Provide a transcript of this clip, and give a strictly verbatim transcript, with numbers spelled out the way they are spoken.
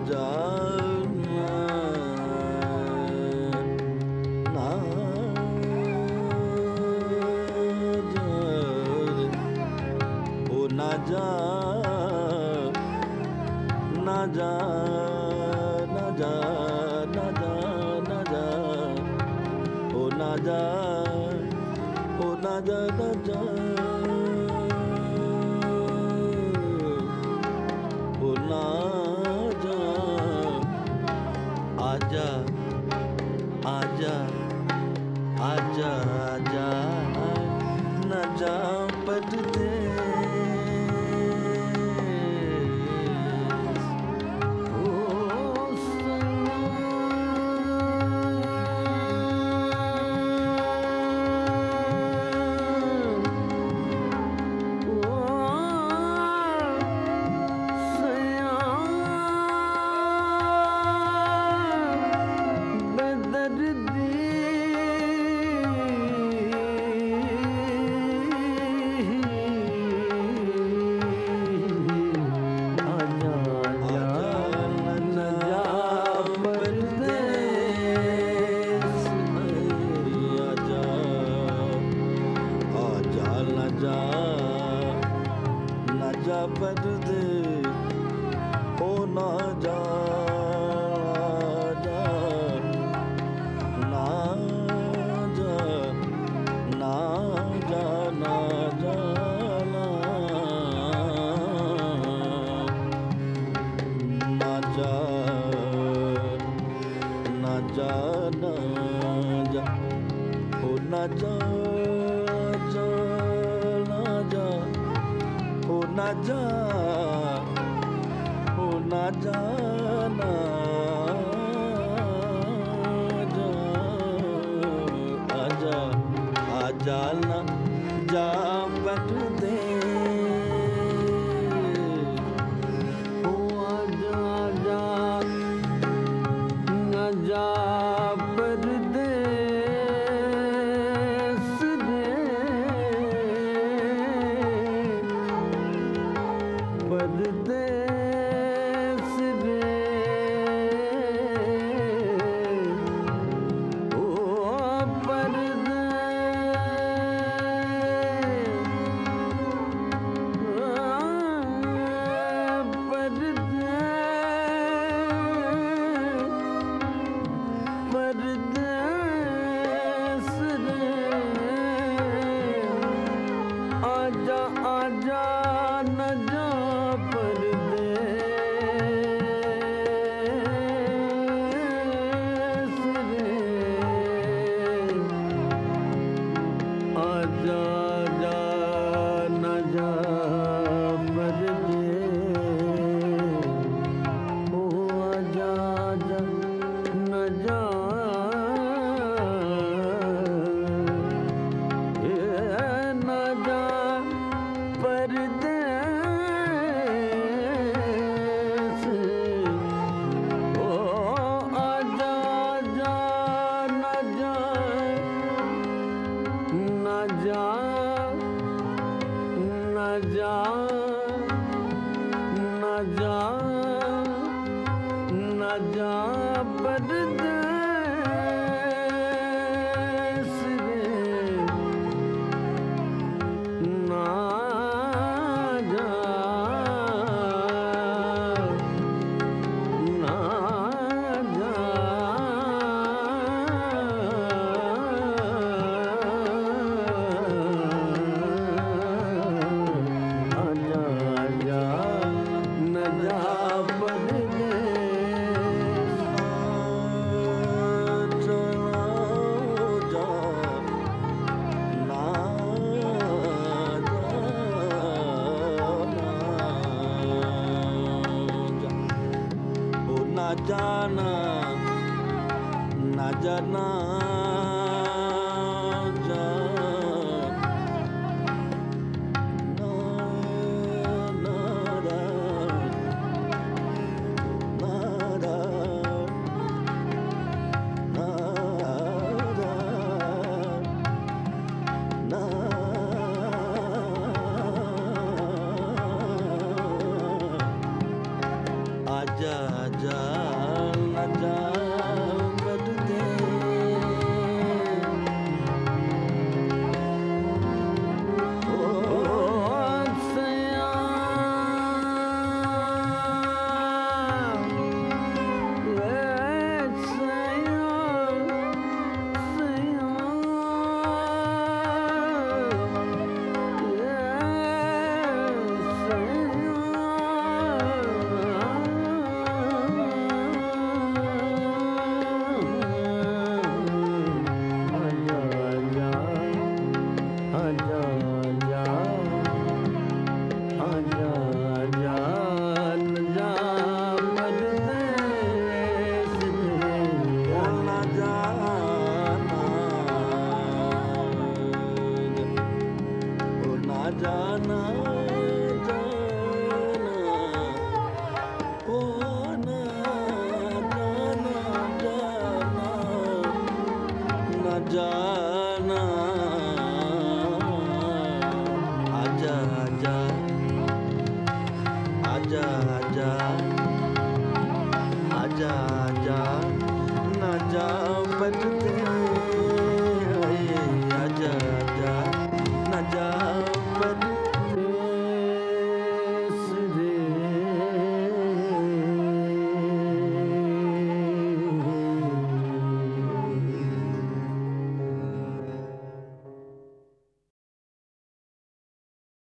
जा ना जा ओ ना जा ना जा ना जा ना जा ना जा ओ ना जा ओ ना जा ना जा ओ ना जा आजा आजा आजा आजा न जा परदेस ओ परदेस ओ ना जा जा ना जा ना जा ना जा ना जा ना जा ना जा ओ ना जा जा ना जा ओ ना जा ओ ना जा ना जा आजा आजा ना जा परदेस ओ आजा आजा ना जा परदेस रे परदेस रे ओ परदेस परदेस रे आजा आजा न जा परदेस रे आजा आजा न जा परदेस ओ आजा आजा न जा ए न जा परदेस ओ आजा आजा न जा न जा न जा न जा न जा परदेस रे ना जा ना जा आजा आजा न जा परदेस चला जा ना ना जाना ना जाना जा ना ना रा ना रा ना रा ना आजा आजा आजा न जा बदते जाना जाना ओ ना जाना जाना ना जाना आजा आजा आजा आजा